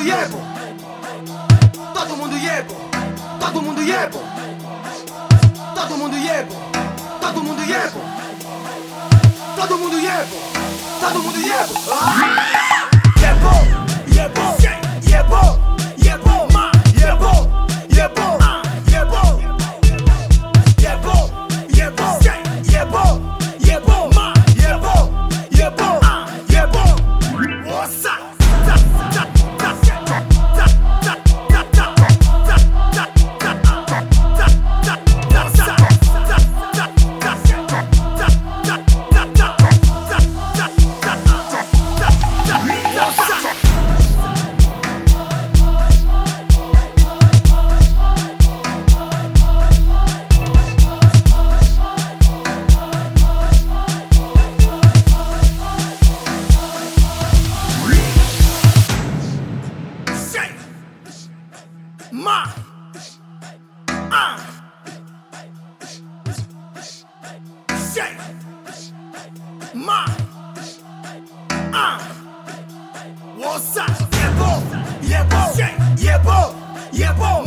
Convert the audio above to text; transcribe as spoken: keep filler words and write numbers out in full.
mundo yebo, todo mundo yebo, todo mundo yebo, todo mundo yebo, todo mundo yebo, todo mundo yebo, todo mundo yebo. Yebo, yebo, yebo, yebo, ma, yebo, yebo, yebo, yebo, yebo, yebo, yebo, ma, yebo, yebo, yebo. What's up? Ma, ah, say, ma, ah, what's up? Yebo, yebo, yebo, yebo.